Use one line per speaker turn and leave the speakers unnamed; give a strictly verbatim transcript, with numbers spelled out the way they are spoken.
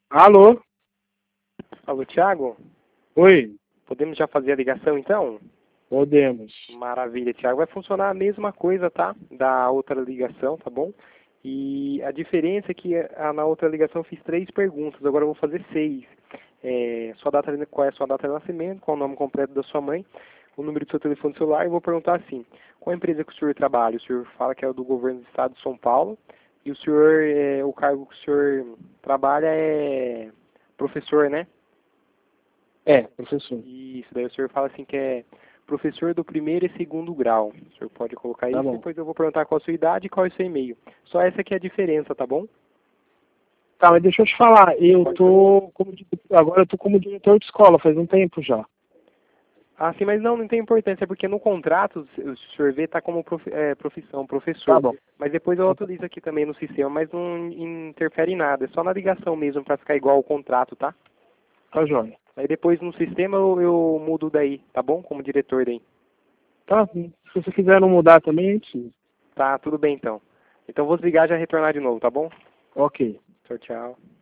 Alô?
Alô, Thiago?
Oi,
Podemos já fazer a ligação então?
podemos.
Maravilha, Thiago. Vai funcionar a mesma coisa, tá? Da outra ligação, tá bom? E a diferença é que a- na outra ligação eu fiz três perguntas, agora eu vou fazer seis. É, sua data, de- qual é a sua data de nascimento, qual é o nome completo da sua mãe, o número do seu telefone celular, e vou perguntar assim, qual a empresa que o senhor trabalha? O senhor fala que é o do governo do estado de São Paulo, e o senhor, é, o cargo que o senhor trabalha é professor, né?
É, professor.
Isso, daí o senhor fala assim que é professor do primeiro e segundo grau. O senhor pode colocar
Tá
isso,
bom.
depois eu vou perguntar qual a sua idade e qual é o seu e-mail. Só essa aqui é a diferença, tá bom?
Tá, mas deixa eu te falar, eu
Pode perguntar.
tô como di- agora eu tô como diretor de escola faz um tempo já.
Ah, sim, mas não, não tem importância, porque no contrato o senhor vê tá como profi- é, profissão,
Tá
professor.
bom.
Mas depois eu atualizo aqui também no sistema, mas não interfere em nada, é só na ligação mesmo para ficar igual ao contrato, tá?
Tá joia.
Aí depois no sistema eu, eu mudo daí, tá bom? Como diretor daí.
Tá, se você quiser não mudar também, a gente precisa.
Tá, tudo bem então. Então vou desligar e já retornar de novo, tá bom?
Ok.
Tchau, tchau.